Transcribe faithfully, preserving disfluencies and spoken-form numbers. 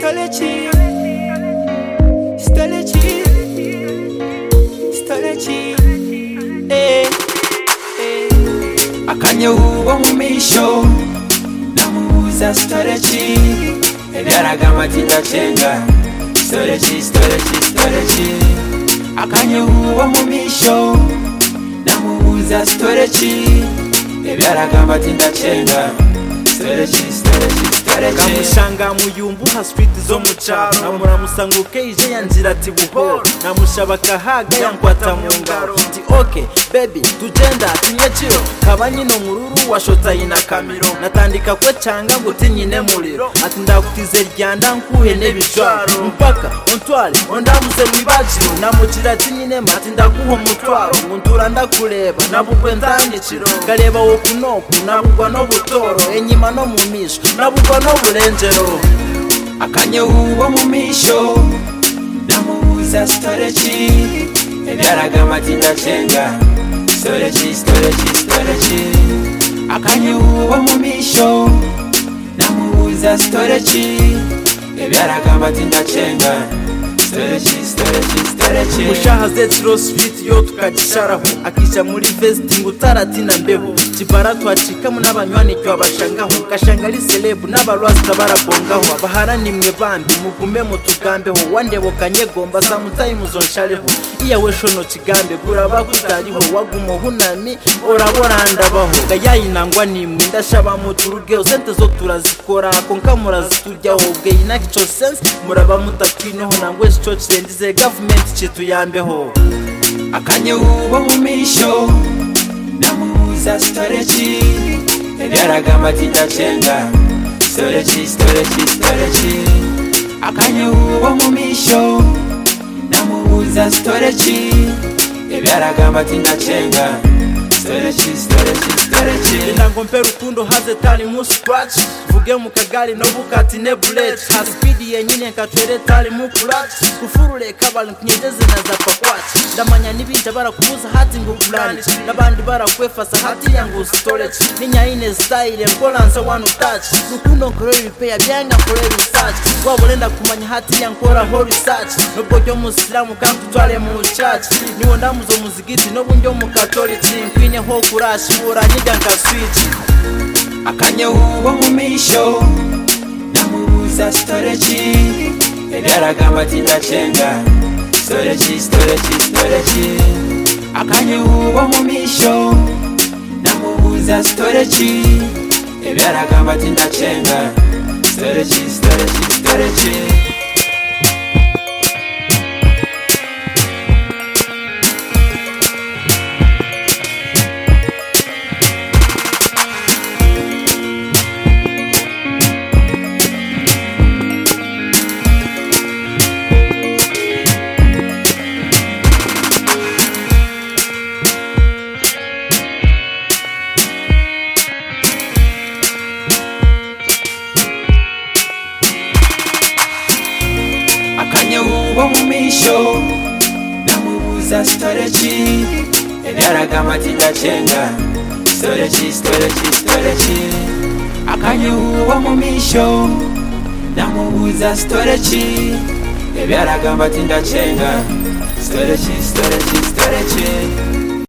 Storage, storage, storage, eh, eh. Akanya uwo mu misho namubuza storage, ebyaragamba tindachenga. Storage, storage, storage. Akanya uwo mu misho namubuza storage, ebyaragamba tindachenga. Storage, storage, storage. Kamushanga muyumbuha street zo mu cyaro, namuramusanga ukeije yanjira ati buhoro, namushaba kahaga yankwata mu ngaro ati okay baby tugenda tinyekiro kabanye no mururu washota ina kamiro, natandika kwe cyanga ngo tinyine muriro ati ndakutize ryanda nkuhe nebijaro mpaka ontwale ondamuze mwibajiro, namukira tinyine mati ndakuho mutwaro nguntura ndakureba nabukwe ndanyikiro, kareba wo kunoku nabugwa no butoro enyima no mu misho nabugwa no burenjero. Akanya uwo mu misho namubuza storage, ebyaragamba tindachenga. Storage, storage, storage. Akanya uwo mu misho namubuza storage, ebyaragamba tindachenga. Storage, storage, storage. Mushaha zetro street yo tukagisharaho, akisha muri vest ngutaratina mbeho, kibara twacika mu nabanywani cyo bashangaho, kashangari celeb n'abarwasta barabongaho, abaharani mwe bandi mugume mutugambeho, wandebo kanyegomba samutayi muzonshareho, iyawe shono kigambe guraba kutariho, wagumo hunami oraborandabaho, gayayinangwa nimwe ndashaba muturugeho, sente zo turazikora konka murazitujyaho, bweyina kicho sense muraba mutatwineho nangwe church sendize government chitu yambeho. Akanya uwo mu misho namubuza storage, ebyaragamba tindachenga. Storage, storage, storage. Akanya uwo mu misho namubuza storage, ebyaragamba tindachenga. Storage, storage, storage. Indangompera ukundo haze tali mu scratch, vuge mu kagari no bukati ne bullet, ha speed yenyine katwere tali mu clutch, kufurule kabali kunyegeze na za pakwatch, ndamanya nibinja barakubuza hati ngo plan, nabandi barakwefasa hati yangu storage, ninyaine style nkolanza one touch, rukundo nkore repair byanga nkore research, wabolenda kumanya hati yankora ho research, nubwo cyo musiramu kandi twale mu church, niwo ndamuzo muzigiti no bunjo mu catholic, nkwine ho kurashi uranyiga nka switch. Akanya uwo mu misho namubuza storage, ebyaragamba tindachenga. Storage, storage, storage. Akanya uwo mu misho namubuza storage, ebyaragamba tindachenga. Storage, storage, storage. Akanya uwo mu misho namubuza storage, ebyaragamba tindachenga. Storage, storage, storage. Akanya uwo mu misho namubuza storage, ebyaragamba tindachenga. Storage, storage, storage.